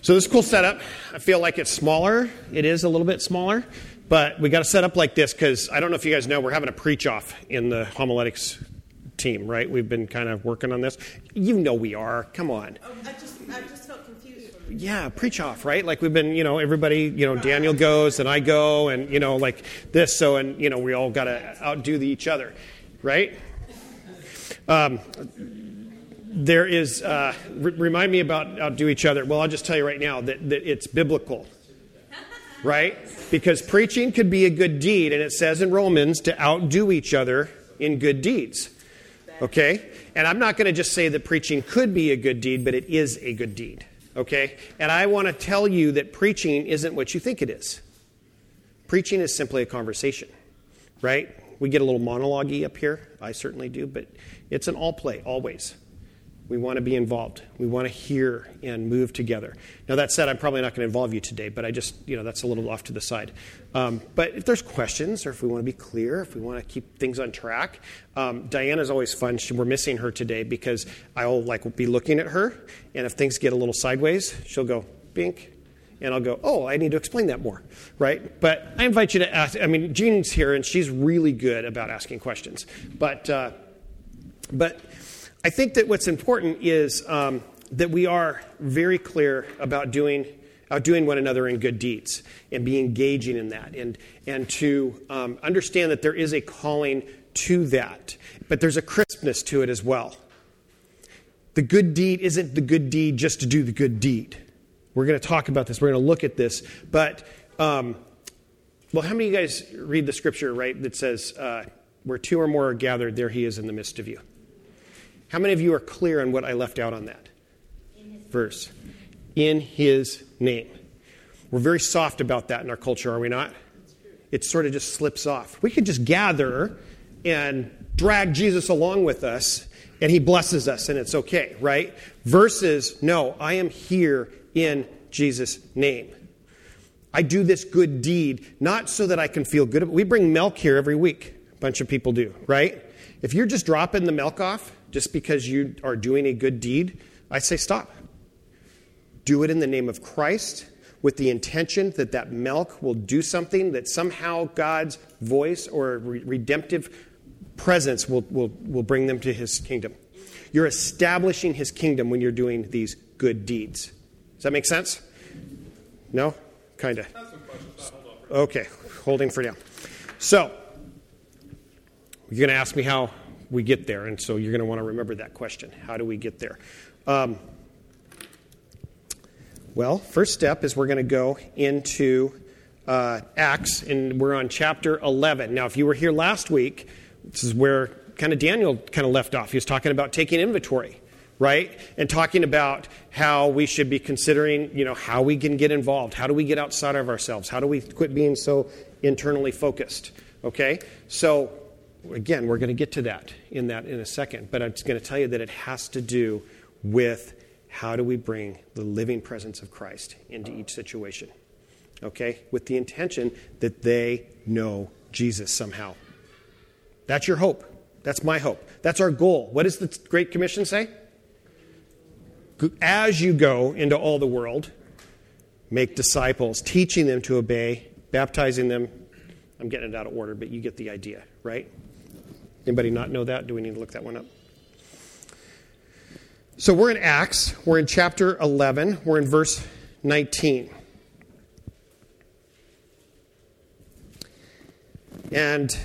So this is a cool setup. I feel like it's smaller. It is a little bit smaller, but we got to set up like this because I don't know if you guys know, we're having a preach-off in the homiletics team, right? We've been kind of working on this. You know we are. Come on. Oh, I just felt confused. Yeah, preach-off, right? Like we've been, everybody, Daniel goes and I go and, like this. So, and, we all got to outdo each other, right? There is, remind me about outdo each other. Well, I'll just tell you right now that it's biblical, right? Because preaching could be a good deed, and it says in Romans to outdo each other in good deeds, okay? And I'm not going to just say that preaching could be a good deed, but it is a good deed, okay? And I want to tell you that preaching isn't what you think it is. Preaching is simply a conversation, right? We get a little monologue-y up here. I certainly do, but it's an all play, always. We want to be involved. We want to hear and move together. Now, that said, I'm probably not going to involve you today, but I just, that's a little off to the side. But if there's questions or if we want to be clear, if we want to keep things on track, Diana's always fun. We're missing her today because I'll be looking at her, and if things get a little sideways, she'll go, bink, and I'll go, oh, I need to explain that more, right? But I invite you to ask. Jean's here, and she's really good about asking questions. But I think that what's important is that we are very clear about outdoing one another in good deeds and be engaging in that and to understand that there is a calling to that. But there's a crispness to it as well. The good deed isn't the good deed just to do the good deed. We're going to talk about this. We're going to look at this. But, how many of you guys read the scripture, right, that says, where two or more are gathered, there he is in the midst of you? How many of you are clear on what I left out on that verse? In his name. We're very soft about that in our culture, are we not? It sort of just slips off. We could just gather and drag Jesus along with us, and he blesses us, and it's okay, right? Versus, no, I am here in Jesus' name. I do this good deed, not so that I can feel good. We bring milk here every week. A bunch of people do, right? If you're just dropping the milk off just because you are doing a good deed, I say stop. Do it in the name of Christ with the intention that that milk will do something, that somehow God's voice or redemptive presence will bring them to his kingdom. You're establishing his kingdom when you're doing these good deeds. Does that make sense? No? Kind of. Okay, holding for now. So, you're going to ask me how we get there, and so you're going to want to remember that question. How do we get there? Well, first step is we're going to go into Acts, and we're on chapter 11. Now, if you were here last week, this is where kind of Daniel kind of left off. He was talking about taking inventory, right? And talking about how we should be considering, how we can get involved. How do we get outside of ourselves? How do we quit being so internally focused? Okay? So, again, we're going to get to that in a second. But I'm just going to tell you that it has to do with how do we bring the living presence of Christ into each situation. Okay? With the intention that they know Jesus somehow. That's your hope. That's my hope. That's our goal. What does the Great Commission say? As you go into all the world, make disciples, teaching them to obey, baptizing them. I'm getting it out of order, but you get the idea, right? Anybody not know that? Do we need to look that one up? So we're in Acts. We're in chapter 11. We're in verse 19. And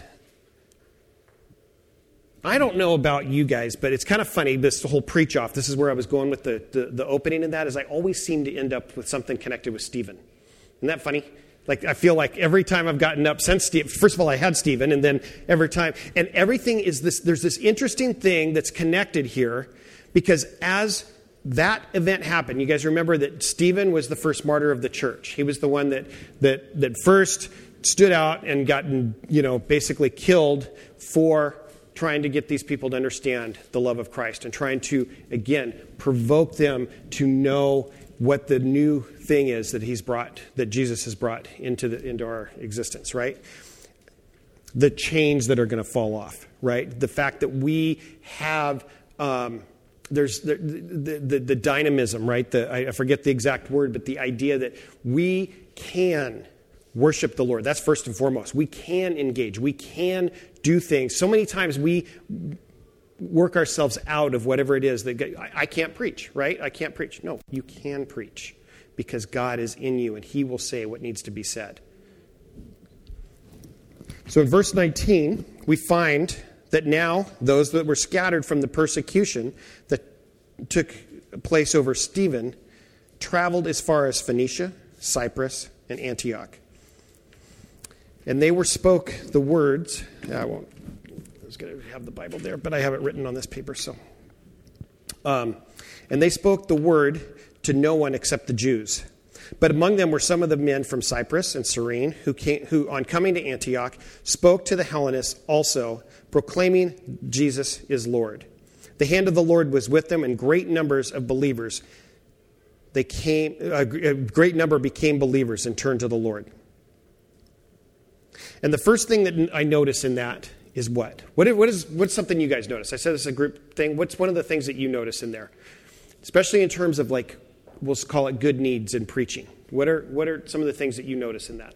I don't know about you guys, but it's kind of funny, this whole preach-off. This is where I was going with the opening in that, is I always seem to end up with something connected with Stephen. Isn't that funny? Like, I feel like every time I've gotten up since Stephen, first of all, I had Stephen, and then every time, and everything is this, there's this interesting thing that's connected here, because as that event happened, you guys remember that Stephen was the first martyr of the church. He was the one that first stood out and gotten, basically killed for trying to get these people to understand the love of Christ and trying to, again, provoke them to know what the new thing is that that Jesus has brought into our existence, right? The chains that are going to fall off, right? The fact that we have there's the dynamism, right? I forget the exact word, but the idea that we can worship the Lord. That's first and foremost. We can engage. We can do things. So many times we work ourselves out of whatever it is that I can't preach, right? I can't preach. No, you can preach because God is in you and he will say what needs to be said. So in verse 19, we find that now those that were scattered from the persecution that took place over Stephen traveled as far as Phoenicia, Cyprus, and Antioch. And they spoke the words. I was going to have the Bible there, but I have it written on this paper. So, and they spoke the word to no one except the Jews. But among them were some of the men from Cyprus and Cyrene who on coming to Antioch, spoke to the Hellenists also, proclaiming Jesus is Lord. The hand of the Lord was with them, and great numbers of believers. A great number became believers and turned to the Lord. And the first thing that I notice in that is what? What's something you guys notice? I said this is a group thing. What's one of the things that you notice in there? Especially in terms of we'll call it good needs in preaching. What are some of the things that you notice in that?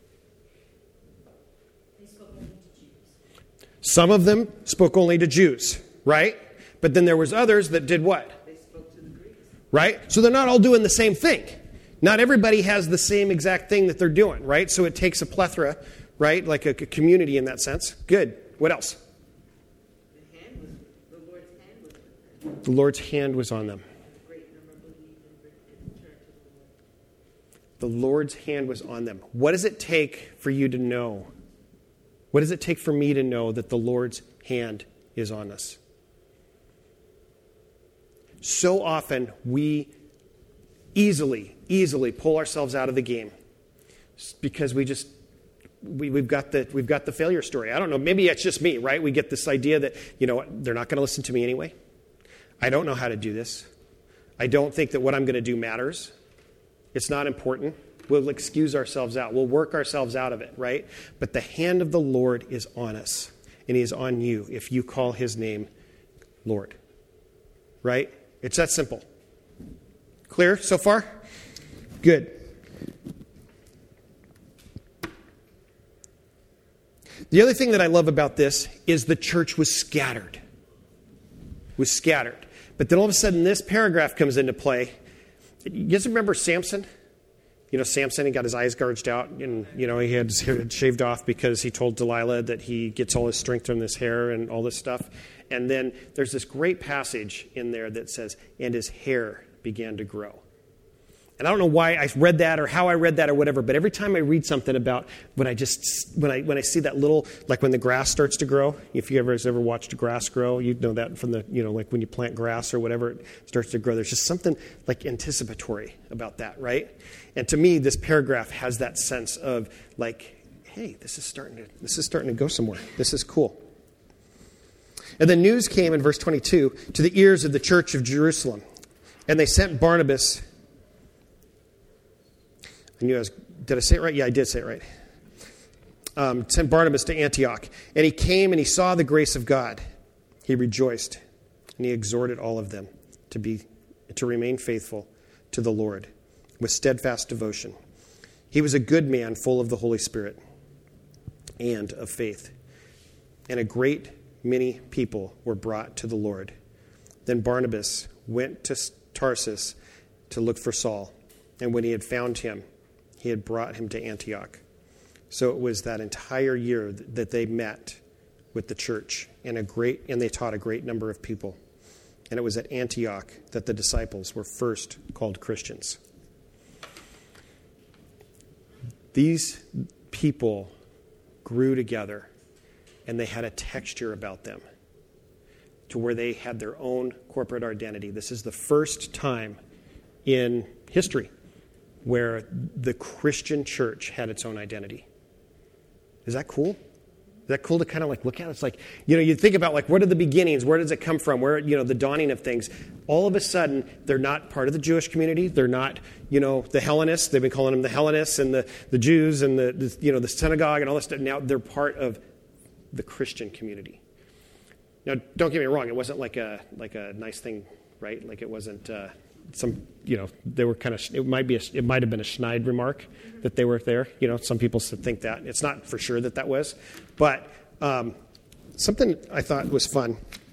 They spoke only to Jews. Some of them spoke only to Jews, right? But then there was others that did what? They spoke to the Greeks. Right? So they're not all doing the same thing. Not everybody has the same exact thing that they're doing, right? So it takes a plethora, right? Like a community in that sense. Good. What else? The Lord's hand was with them. The Lord's hand was on them. A great number believed and turned to The the Lord. Lord's hand was on them. What does it take for you to know? What does it take for me to know that the Lord's hand is on us? So often we easily pull ourselves out of the game because we've got the failure story. I don't know. Maybe it's just me, right? We get this idea that, they're not going to listen to me anyway. I don't know how to do this. I don't think that what I'm going to do matters. It's not important. We'll excuse ourselves out. We'll work ourselves out of it, right? But the hand of the Lord is on us, and he is on you if you call his name Lord, right? It's that simple. Clear so far? Good. The other thing that I love about this is the church was scattered. But then all of a sudden this paragraph comes into play. You guys remember Samson? Samson, he got his eyes gouged out and, he had his hair shaved off because he told Delilah that he gets all his strength from his hair and all this stuff. And then there's this great passage in there that says, and his hair began to grow. And I don't know why I read that or how I read that or whatever, but every time I read something about when I see that little, like when the grass starts to grow, if you ever watched grass grow, you know that from the, like when you plant grass or whatever, it starts to grow. There's just something like anticipatory about that, right? And to me, this paragraph has that sense of like, hey, this is starting to go somewhere. This is cool. And the news came in verse 22 to the ears of the church of Jerusalem, and they sent Barnabas. Did I say it right? Yeah, I did say it right. Sent Barnabas to Antioch. And he came and he saw the grace of God. He rejoiced and he exhorted all of them to remain faithful to the Lord with steadfast devotion. He was a good man full of the Holy Spirit and of faith. And a great many people were brought to the Lord. Then Barnabas went to Tarsus to look for Saul. And when he had found him, he had brought him to Antioch. So it was that entire year that they met with the church, and they taught a great number of people. And it was at Antioch that the disciples were first called Christians. These people grew together, and they had a texture about them to where they had their own corporate identity. This is the first time in history where the Christian church had its own identity. Is that cool? Is that cool to kind of look at? It's like, you think about what are the beginnings? Where does it come from? Where, the dawning of things. All of a sudden, they're not part of the Jewish community. They're not, the Hellenists. They've been calling them the Hellenists and the Jews and the synagogue and all this stuff. Now they're part of the Christian community. Now, don't get me wrong. It wasn't like a nice thing right? Like it wasn't they were kind of, it might have been a Schneid remark that they were there. Some people think that. It's not for sure that was. But something I thought was fun.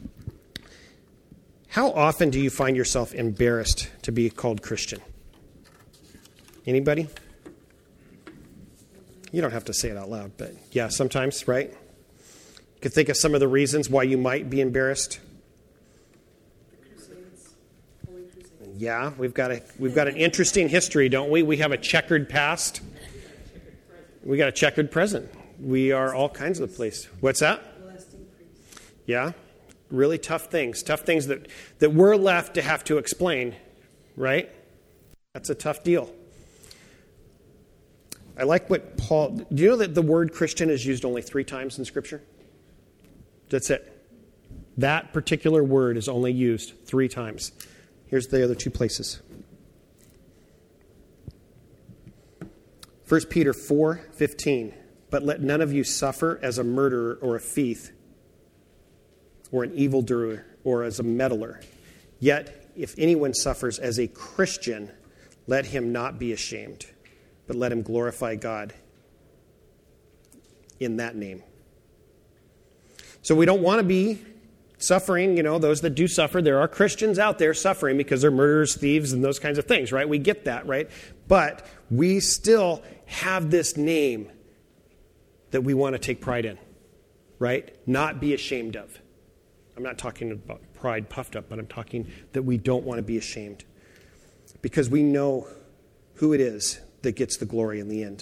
How often do you find yourself embarrassed to be called Christian? Anybody? You don't have to say it out loud, but yeah, sometimes, right? You could think of some of the reasons why you might be embarrassed. Yeah, we've got an interesting history, don't we? We have a checkered past. We got a checkered present. We are all kinds of places. What's that? Yeah, really tough things that we're left to have to explain, right? That's a tough deal. I like what Paul... Do you know that the word Christian is used only 3 times in Scripture? That's it. That particular word is only used 3 times. Here's the other 2 places. 1 Peter 4:15. But let none of you suffer as a murderer or a thief or an evildoer or as a meddler. Yet if anyone suffers as a Christian, let him not be ashamed, but let him glorify God in that name. So we don't want to be suffering, those that do suffer. There are Christians out there suffering because they're murderers, thieves, and those kinds of things, right? We get that, right? But we still have this name that we want to take pride in, right? Not be ashamed of. I'm not talking about pride puffed up, but I'm talking that we don't want to be ashamed because we know who it is that gets the glory in the end.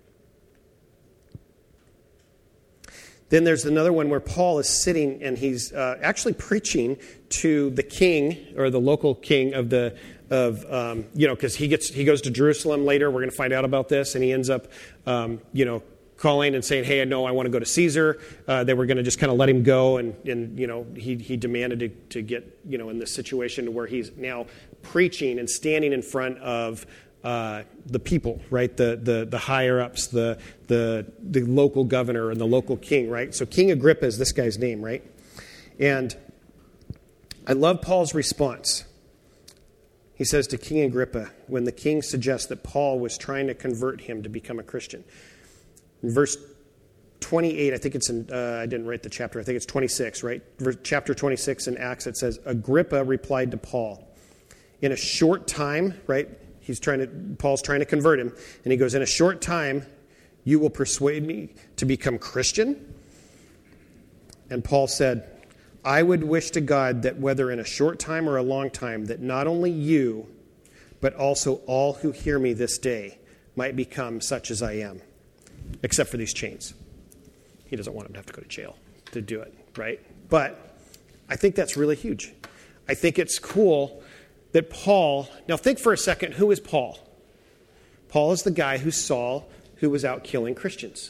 Then there's another one where Paul is sitting and he's actually preaching to the king or the local king because he goes to Jerusalem later. We're going to find out about this, and he ends up, calling and saying, "Hey, I want to go to Caesar." They were going to just kind of let him go, and he demanded to get in this situation to where he's now preaching and standing in front of the people, right? The higher ups, the local governor and the local king, right? So King Agrippa is this guy's name, right? And I love Paul's response. He says to King Agrippa, when the king suggests that Paul was trying to convert him to become a Christian. In verse 28, I think it's in, I didn't write the chapter, I think it's 26, right? Chapter 26 in Acts, it says, Agrippa replied to Paul, in a short time, right? Paul's trying to convert him, and he goes, in a short time, you will persuade me to become Christian? And Paul said, I would wish to God that whether in a short time or a long time, that not only you, but also all who hear me this day might become such as I am, except for these chains. He doesn't want him to have to go to jail to do it, right? But I think that's really huge. I think it's cool that Paul, now think for a second, who is Paul? Paul is the guy who Saul, who was out killing Christians.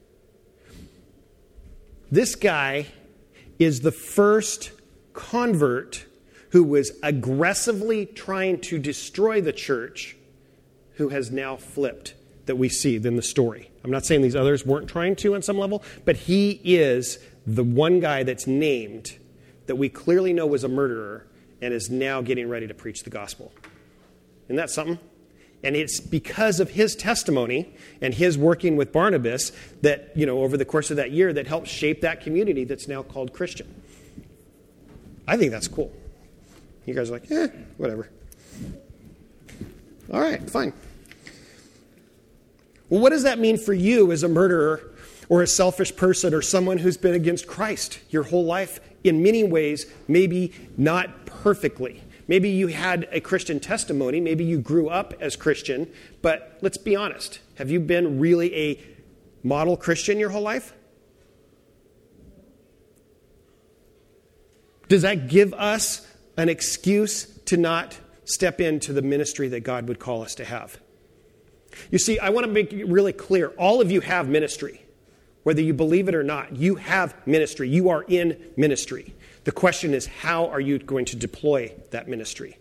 This guy is the first convert who was aggressively trying to destroy the church, who has now flipped, that we see in the story. I'm not saying these others weren't trying to on some level, but he is the one guy that's named that we clearly know was a murderer and is now getting ready to preach the gospel. Isn't that something? And it's because of his testimony and his working with Barnabas that, over the course of that year that helped shape that community that's now called Christian. I think that's cool. You guys are like, whatever. All right, fine. Well, what does that mean for you as a murderer or a selfish person or someone who's been against Christ your whole life? In many ways, maybe not perfectly. Maybe you had a Christian testimony. Maybe you grew up as Christian. But let's be honest. Have you been really a model Christian your whole life? Does that give us an excuse to not step into the ministry that God would call us to have? You see, I want to make it really clear. All of you have ministry. Whether you believe it or not, you have ministry. You are in ministry. The question is, how are you going to deploy that ministry?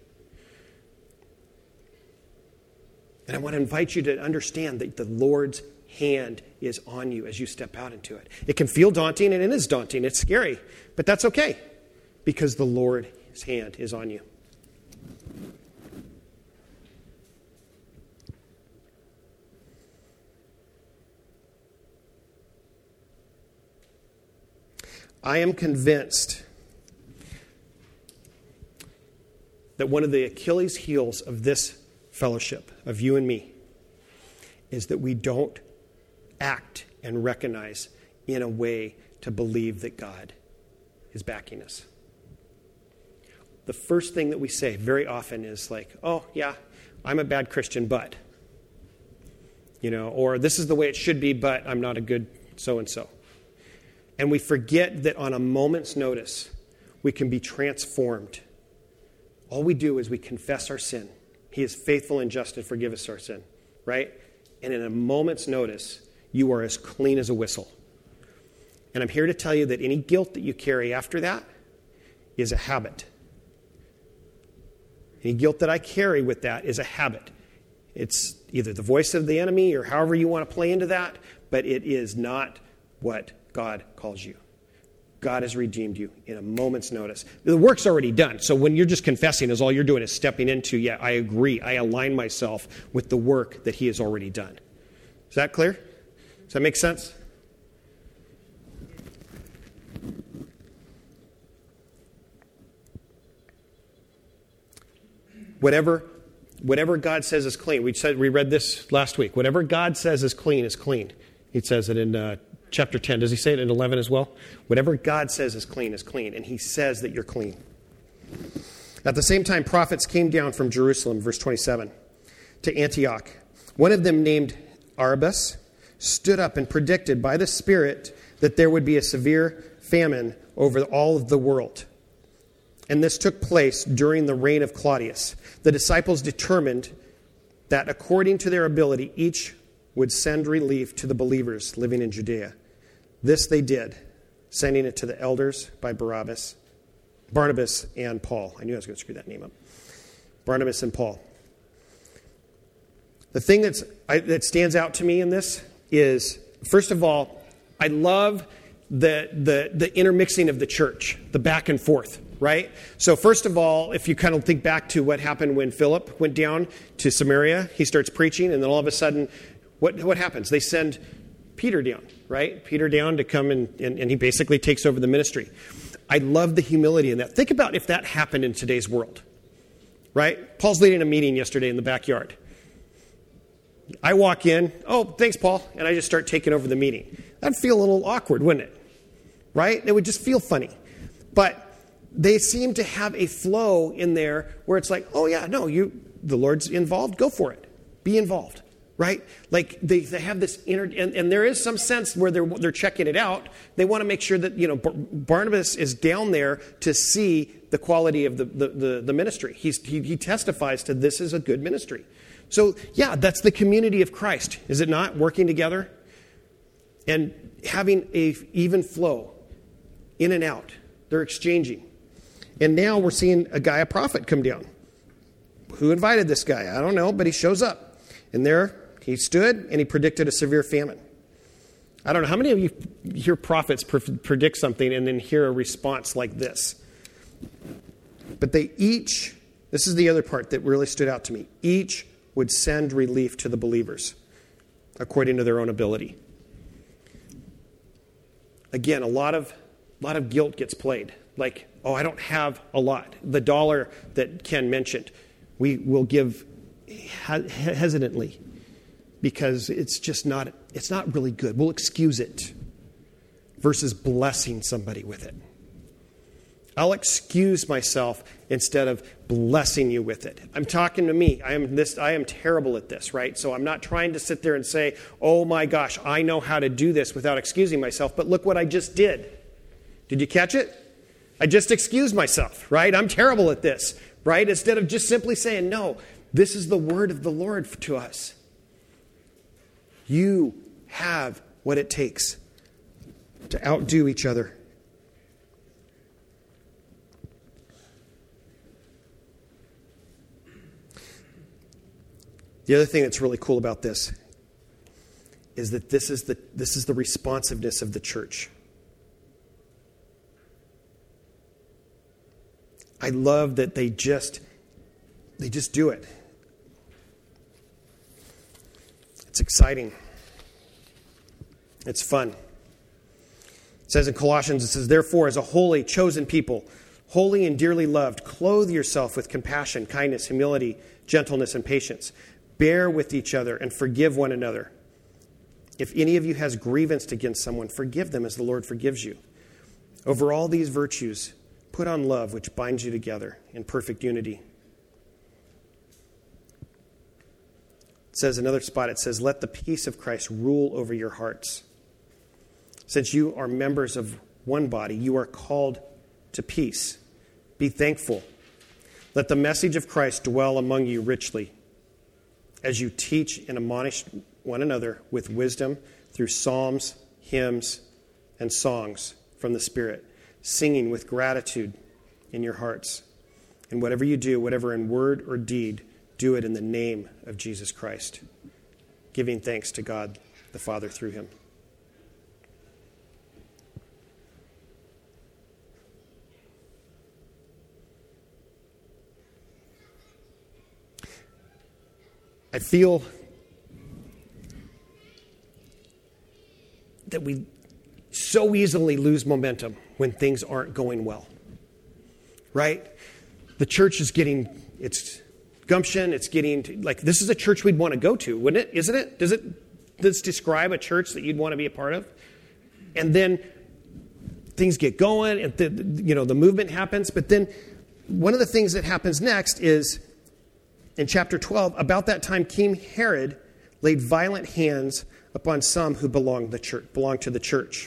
And I want to invite you to understand that the Lord's hand is on you as you step out into it. It can feel daunting, and it is daunting. It's scary, but that's okay because the Lord's hand is on you. I am convinced that one of the Achilles heels of this fellowship, of you and me, is that we don't act and recognize in a way to believe that God is backing us. The first thing that we say very often is like, oh, yeah, I'm a bad Christian, but, or this is the way it should be, but I'm not a good so-and-so. And we forget that on a moment's notice, we can be transformed. All we do is we confess our sin. He is faithful and just to forgive us our sin, right? And in a moment's notice, you are as clean as a whistle. And I'm here to tell you that any guilt that you carry after that is a habit. Any guilt that I carry with that is a habit. It's either the voice of the enemy or however you want to play into that, but it is not what God calls you. God has redeemed you in a moment's notice. The work's already done. So when you're just confessing, all you're doing is stepping into, yeah, I agree. I align myself with the work that he has already done. Is that clear? Does that make sense? Whatever God says is clean. We read this last week. Whatever God says is clean is clean. He says it in chapter 10. Does he say it in 11 as well? Whatever God says is clean, and he says that you're clean. At the same time, prophets came down from Jerusalem, verse 27, to Antioch. One of them, named Arabus, stood up and predicted by the Spirit that there would be a severe famine over all of the world. And this took place during the reign of Claudius. The disciples determined that according to their ability, each would send relief to the believers living in Judea. This they did, sending it to the elders by Barnabas and Paul. I knew I was going to screw that name up. Barnabas and Paul. The thing that stands out to me in this is, first of all, I love the intermixing of the church, the back and forth, right? So first of all, if you kind of think back to what happened when Philip went down to Samaria, he starts preaching, and then all of a sudden, what happens? They send Peter down, right? Peter down to come and he basically takes over the ministry. I love the humility in that. Think about if that happened in today's world, right? Paul's leading a meeting yesterday in the backyard. I walk in, oh, thanks, Paul, and I just start taking over the meeting. That'd feel a little awkward, wouldn't it? Right? It would just feel funny. But they seem to have a flow in there where it's like, oh, yeah, no, the Lord's involved, go for it. Be involved, right? Like they have this inner, and there is some sense where they're checking it out. They want to make sure that, Barnabas is down there to see the quality of the ministry. He testifies to this is a good ministry. So, yeah, that's the community of Christ, is it not? Working together and having a even flow in and out. They're exchanging. And now we're seeing a prophet, come down. Who invited this guy? I don't know, but he shows up. And there he stood and he predicted a severe famine. I don't know, how many of you hear prophets predict something and then hear a response like this? But they each, this is the other part that really stood out to me, each would send relief to the believers according to their own ability. Again, a lot of guilt gets played. Like, oh, I don't have a lot. The dollar that Ken mentioned, we will give hesitantly because it's not really good. We'll excuse it versus blessing somebody with it. I'll excuse myself instead of blessing you with it. I'm talking to me. I am terrible at this, right? So I'm not trying to sit there and say, oh my gosh, I know how to do this without excusing myself, but look what I just did. Did you catch it? I just excused myself, right? I'm terrible at this, right? Instead of just simply saying, no, this is the word of the Lord to us. You have what it takes to outdo each other. The other thing that's really cool about this is that this is the responsiveness of the church. I love that they just do it. It's exciting. It's fun. says in Colossians, it says, therefore, as a holy, chosen people, holy and dearly loved, clothe yourself with compassion, kindness, humility, gentleness, and patience. Bear with each other and forgive one another. If any of you has grievance against someone, forgive them as the Lord forgives you. Over all these virtues, put on love, which binds you together in perfect unity. It says another spot, it says, let the peace of Christ rule over your hearts. Since you are members of one body, you are called to peace. Be thankful. Let the message of Christ dwell among you richly, as you teach and admonish one another with wisdom through psalms, hymns, and songs from the Spirit, singing with gratitude in your hearts. And whatever you do, whatever in word or deed, do it in the name of Jesus Christ, giving thanks to God the Father through him. I feel that we so easily lose momentum when things aren't going well, right? The church is getting its gumption. It's getting, like, this is a church we'd want to go to, wouldn't it? Isn't it? Does this describe a church that you'd want to be a part of? And then things get going and the movement happens. But then one of the things that happens next is in chapter 12, about that time, King Herod laid violent hands upon some who belonged to the church.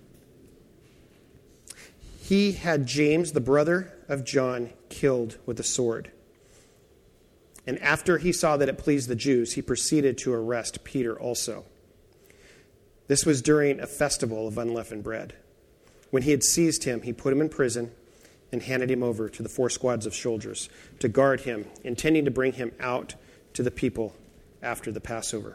He had James, the brother of John, killed with a sword. And after he saw that it pleased the Jews, he proceeded to arrest Peter also. This was during a festival of unleavened bread. When he had seized him, he put him in prison and handed him over to the 4 squads of soldiers to guard him, intending to bring him out to the people after the Passover.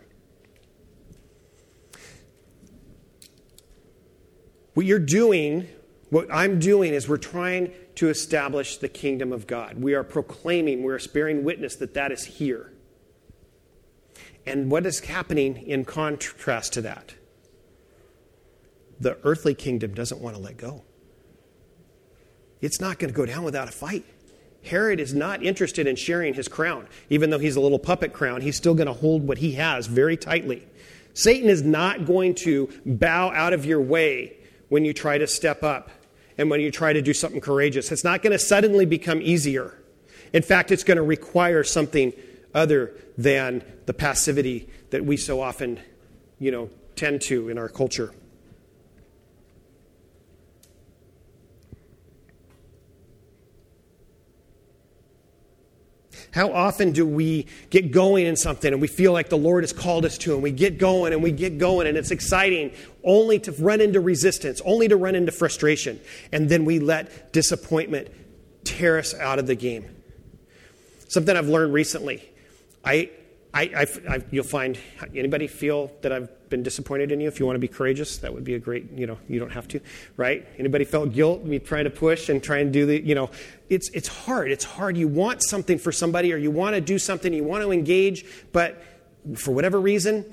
What I'm doing is we're trying to establish the kingdom of God. We are proclaiming, we're bearing witness that is here. And what is happening in contrast to that? The earthly kingdom doesn't want to let go. It's not going to go down without a fight. Herod is not interested in sharing his crown. Even though he's a little puppet crown, he's still going to hold what he has very tightly. Satan is not going to bow out of your way when you try to step up and when you try to do something courageous. It's not going to suddenly become easier. In fact, it's going to require something other than the passivity that we so often, tend to in our culture. How often do we get going in something and we feel like the Lord has called us to, and we get going and it's exciting, only to run into resistance, only to run into frustration, and then we let disappointment tear us out of the game. Something I've learned recently, you'll find, anybody feel that I've been disappointed in you? If you want to be courageous, that would be a great, you don't have to, right? Anybody felt guilt? Me trying to push and try and do it's hard. It's hard. You want something for somebody, or you want to do something, you want to engage, but for whatever reason,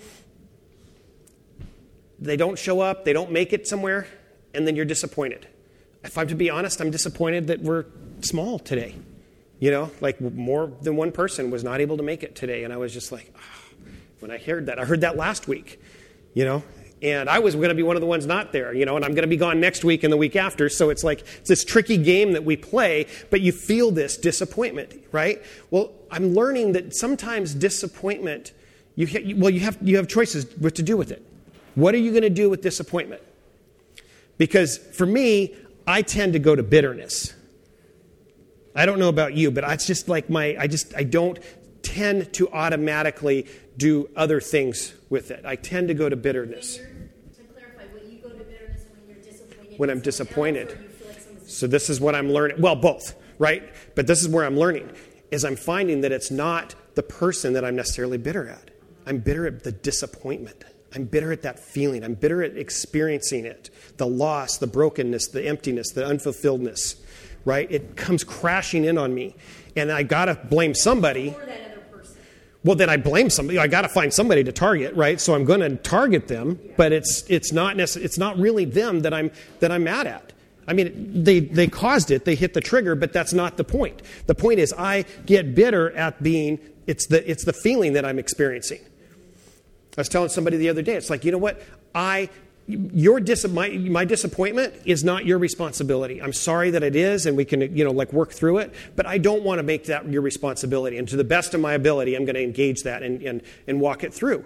they don't show up, they don't make it somewhere, and then you're disappointed. If I'm to be honest, I'm disappointed that we're small today. Like more than one person was not able to make it today. And I was just like, when I heard that last week, and I was going to be one of the ones not there, and I'm going to be gone next week and the week after. So it's like, it's this tricky game that we play, but you feel this disappointment, right? Well, I'm learning that sometimes disappointment, you have choices what to do with it. What are you going to do with disappointment? Because for me, I tend to go to bitterness. I don't know about you, but it's just like I don't tend to automatically do other things with it. I tend to go to bitterness. To clarify, when you go to bitterness when you're disappointed? When I'm disappointed. Or you feel like someone's... So this is what I'm learning. Well, both, right? But this is where I'm learning, is I'm finding that it's not the person that I'm necessarily bitter at. I'm bitter at the disappointment. I'm bitter at that feeling. I'm bitter at experiencing it. The loss, the brokenness, the emptiness, the unfulfilledness. Right? It comes crashing in on me. And I got to blame somebody. Or that other person. Well, then I blame somebody. I got to find somebody to target, right? So I'm going to target them, but it's not really them that I'm mad at. I mean, they caused it, they hit the trigger, but that's not the point. The point is I get bitter at being, it's the feeling that I'm experiencing. I was telling somebody the other day, it's like, you know what? My disappointment is not your responsibility. I'm sorry that it is, and we can, work through it, but I don't want to make that your responsibility. And to the best of my ability, I'm going to engage that and walk it through.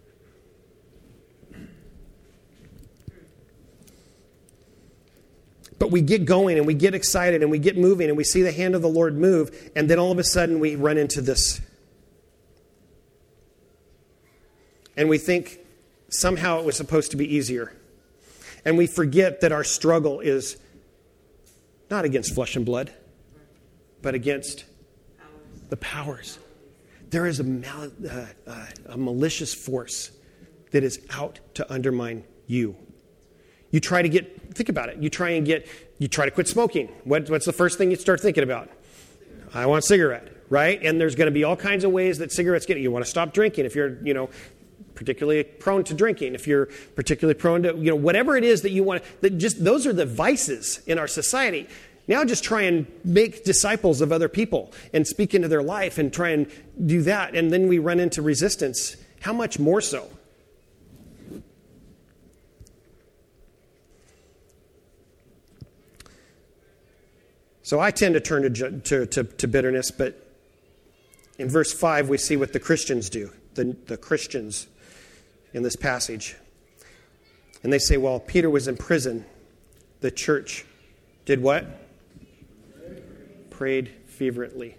But we get going and we get excited and we get moving and we see the hand of the Lord move, and then all of a sudden we run into this. And we think somehow it was supposed to be easier. And we forget that our struggle is not against flesh and blood, but against the powers. There is a malicious force that is out to undermine you. You try to think about it. You try to quit smoking. What's the first thing you start thinking about? I want a cigarette, right? And there's going to be all kinds of ways that cigarettes get you. You want to stop drinking if you're, particularly prone to drinking. If you're particularly prone to, whatever it is that you want, those are the vices in our society. Now just try and make disciples of other people and speak into their life and try and do that. And then we run into resistance. How much more so? So I tend to turn to bitterness, but in verse 5 we see what the Christians do, the Christians in this passage. And they say, well, Peter was in prison. The church did what? Prayed fervently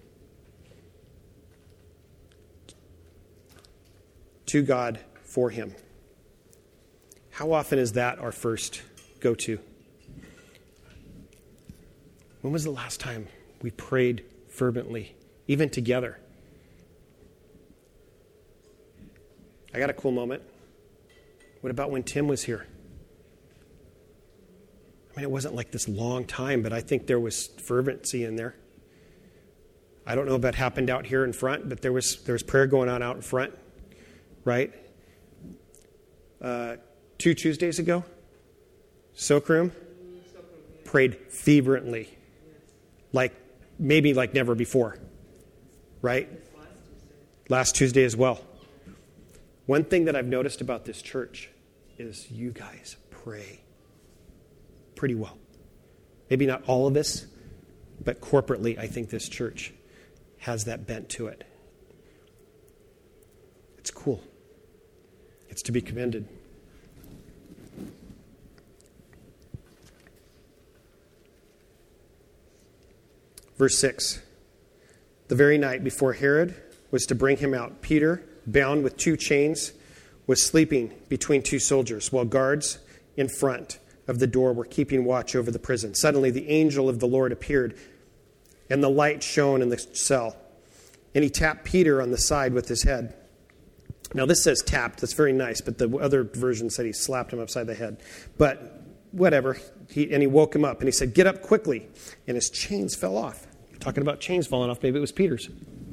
to God for him. How often is that our first go-to? When was the last time we prayed fervently, even together? I got a cool moment. What about when Tim was here? I mean, it wasn't like this long time, but I think there was fervency in there. I don't know if that happened out here in front, but there was prayer going on out in front, right? 2 Tuesdays ago, Soak Room prayed fervently. Maybe like never before, right? Last Tuesday as well. One thing that I've noticed about this church is you guys pray pretty well. Maybe not all of us, but corporately, I think this church has that bent to it. It's cool. It's to be commended. Verse 6, the very night before Herod was to bring him out, Peter, bound with 2 chains, was sleeping between 2 soldiers, while guards in front of the door were keeping watch over the prison. Suddenly the angel of the Lord appeared, and the light shone in the cell. And he tapped Peter on the side with his head. Now this says tapped, that's very nice, but the other version said he slapped him upside the head. But whatever, he woke him up, and he said, "Get up quickly." And his chains fell off. Talking about chains falling off, maybe it was Peter's.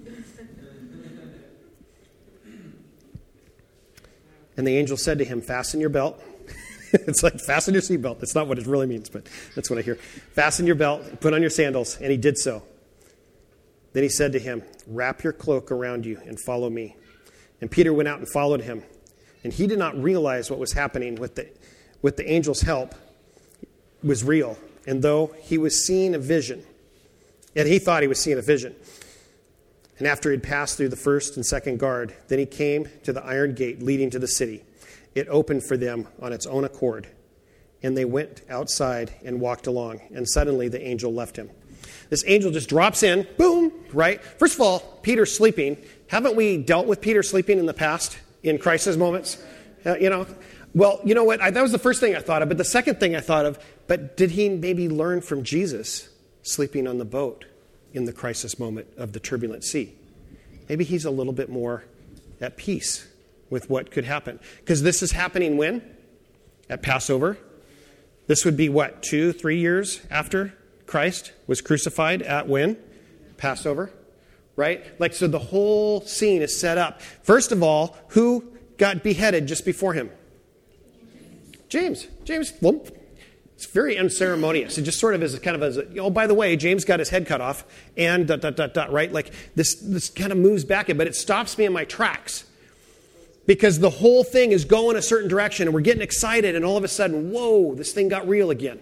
And the angel said to him, "Fasten your belt." It's like, fasten your seatbelt. That's not what it really means, but that's what I hear. "Fasten your belt, put on your sandals." And he did so. Then he said to him, "Wrap your cloak around you and follow me." And Peter went out and followed him. And he did not realize what was happening with the angel's help was real. And though he was seeing a vision, yet he thought he was seeing a vision. And after he had passed through the first and second guard, then he came to the iron gate leading to the city. It opened for them on its own accord, and they went outside and walked along. And suddenly the angel left him. This angel just drops in, boom, right? First of all, Peter's sleeping. Haven't we dealt with Peter sleeping in the past in crisis moments? Well, you know what? That was the first thing I thought of. But the second thing I thought of, but did he maybe learn from Jesus sleeping on the boat in the crisis moment of the turbulent sea? Maybe he's a little bit more at peace with what could happen. Because this is happening when? At Passover. This would be what, 2-3 years after Christ was crucified at when? Passover. right? Like, so the whole scene is set up. First of all, who got beheaded just before him? James. Well, it's very unceremonious. It just sort of is kind of as, oh, by the way, James got his head cut off, and ... right? Like, this kind of moves back, but it stops me in my tracks. Because the whole thing is going a certain direction, and we're getting excited, and all of a sudden, whoa, this thing got real again.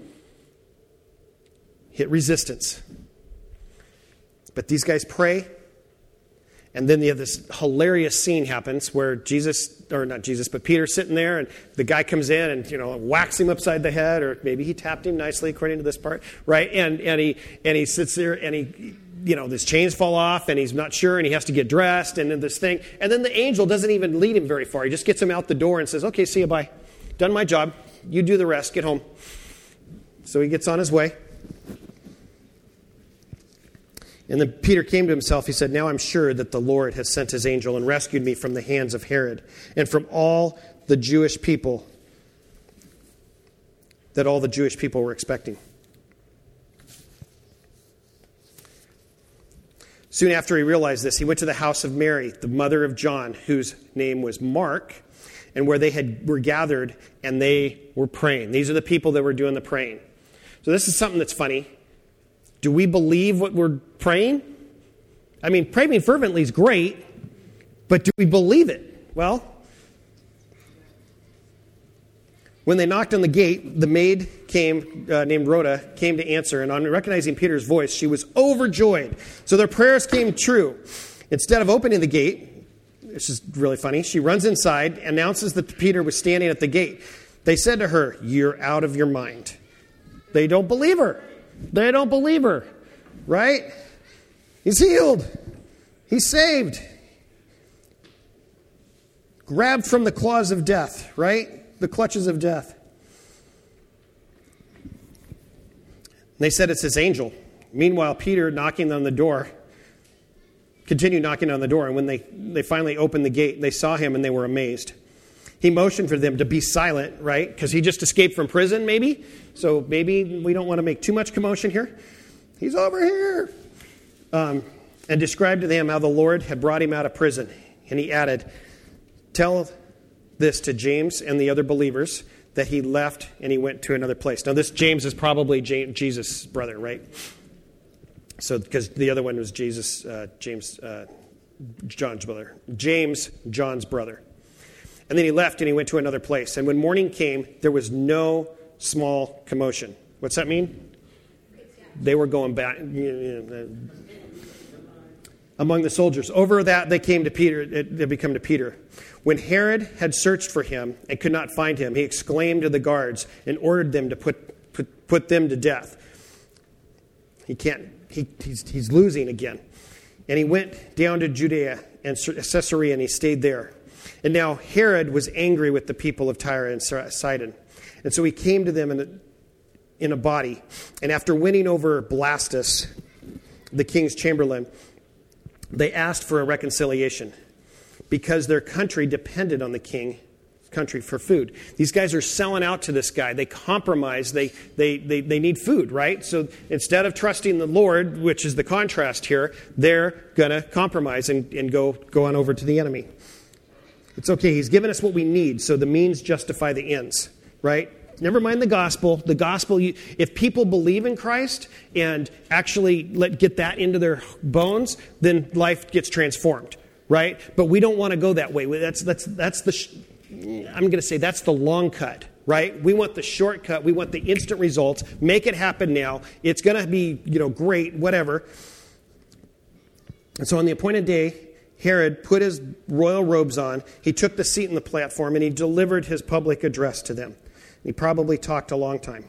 Hit resistance. But these guys pray, and then this hilarious scene happens where Peter's sitting there, and the guy comes in and, whacks him upside the head, or maybe he tapped him nicely according to this part, right? And he sits there, and his chains fall off, and he's not sure, and he has to get dressed, and then this thing. And then the angel doesn't even lead him very far. He just gets him out the door and says, okay, see you, bye. Done my job. You do the rest. Get home. So he gets on his way. And then Peter came to himself. He said, now I'm sure that the Lord has sent his angel and rescued me from the hands of Herod and from all the Jewish people that all the Jewish people were expecting. Soon after he realized this, he went to the house of Mary, the mother of John, whose name was Mark, and where they were gathered and they were praying. These are the people that were doing the praying. So this is something that's funny. Do we believe what we're praying? I mean, praying fervently is great, but do we believe it? Well, when they knocked on the gate, the maid named Rhoda came to answer, and on recognizing Peter's voice, she was overjoyed. So their prayers came true. Instead of opening the gate, this is really funny, she runs inside, announces that Peter was standing at the gate. They said to her, you're out of your mind. They don't believe her. They don't believe her, right? He's healed. He's saved. Grabbed from the claws of death, right? The clutches of death. They said it's his angel. Meanwhile, Peter continued knocking on the door, and when they finally opened the gate, they saw him and they were amazed. He motioned for them to be silent, right? Because he just escaped from prison, maybe. So maybe we don't want to make too much commotion here. He's over here. And described to them how the Lord had brought him out of prison. And he added, tell this to James and the other believers that he left and he went to another place. Now this James is probably Jesus' brother, right? So because the other one was James, John's brother. James, John's brother. And then he left and he went to another place. And when morning came, there was no small commotion. What's that mean? They were going back among the soldiers. Over that, they came to Peter. They come to Peter. When Herod had searched for him and could not find him, he exclaimed to the guards and ordered them to put them to death. He can't. He's losing again. And he went down to Judea and Caesarea, and he stayed there. And now Herod was angry with the people of Tyre and Sidon. And so he came to them in a body. And after winning over Blastus, the king's chamberlain, they asked for a reconciliation because their country depended on the king's country for food. These guys are selling out to this guy. They compromise. They need food, right? So instead of trusting the Lord, which is the contrast here, they're going to compromise and go on over to the enemy. It's okay. He's given us what we need, so the means justify the ends, right? Never mind the gospel. The gospel, if people believe in Christ and actually get that into their bones, then life gets transformed, right? But we don't want to go that way. That's I'm going to say that's the long cut, right? We want the shortcut. We want the instant results. Make it happen now. It's going to be, great, whatever. And so on the appointed day, Herod put his royal robes on. He took the seat in the platform and he delivered his public address to them. He probably talked a long time.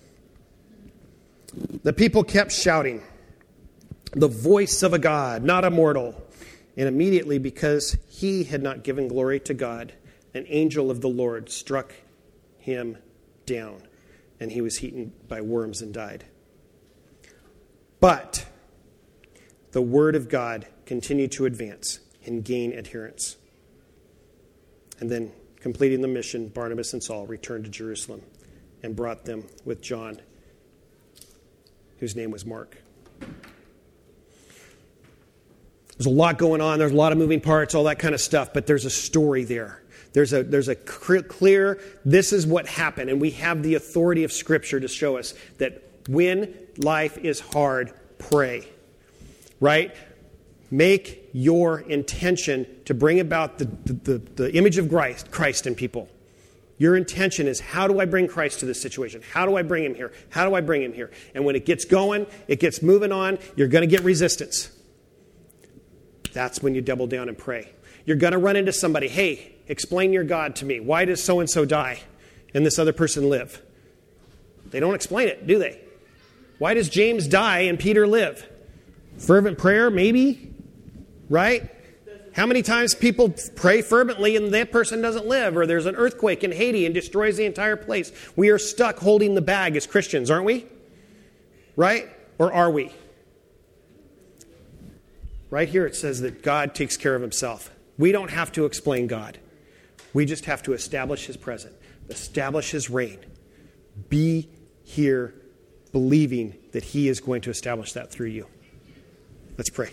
The people kept shouting, "The voice of a God, not a mortal." And immediately, because he had not given glory to God, an angel of the Lord struck him down, and he was eaten by worms and died. But the word of God continued to advance and gain adherents. And then, completing the mission, Barnabas and Saul returned to Jerusalem and brought them with John, whose name was Mark. There's a lot going on. There's a lot of moving parts, all that kind of stuff. But there's a story there. There's a clear, this is what happened. And we have the authority of Scripture to show us that when life is hard, pray. Right? Make your intention to bring about the image of Christ in people. Your intention is, how do I bring Christ to this situation? How do I bring him here? How do I bring him here? And when it gets going, it gets moving on, you're going to get resistance. That's when you double down and pray. You're going to run into somebody, hey, explain your God to me. Why does so-and-so die and this other person live? They don't explain it, do they? Why does James die and Peter live? Fervent prayer, maybe? Right? How many times people pray fervently and that person doesn't live? Or there's an earthquake in Haiti and destroys the entire place. We are stuck holding the bag as Christians, aren't we? Right? Or are we? Right here it says that God takes care of himself. We don't have to explain God. We just have to establish his presence, establish his reign. Be here believing that he is going to establish that through you. Let's pray.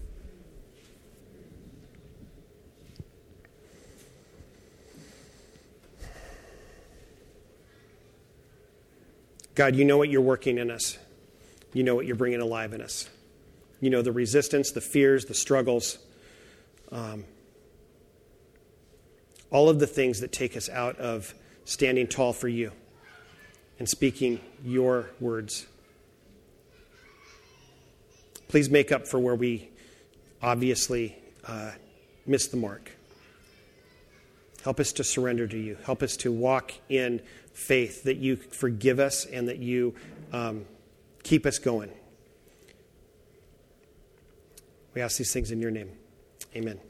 God, you know what you're working in us. You know what you're bringing alive in us. You know the resistance, the fears, the struggles, all of the things that take us out of standing tall for you and speaking your words. Please make up for where we obviously missed the mark. Help us to surrender to you. Help us to walk in faith that you forgive us and that you keep us going. We ask these things in your name. Amen.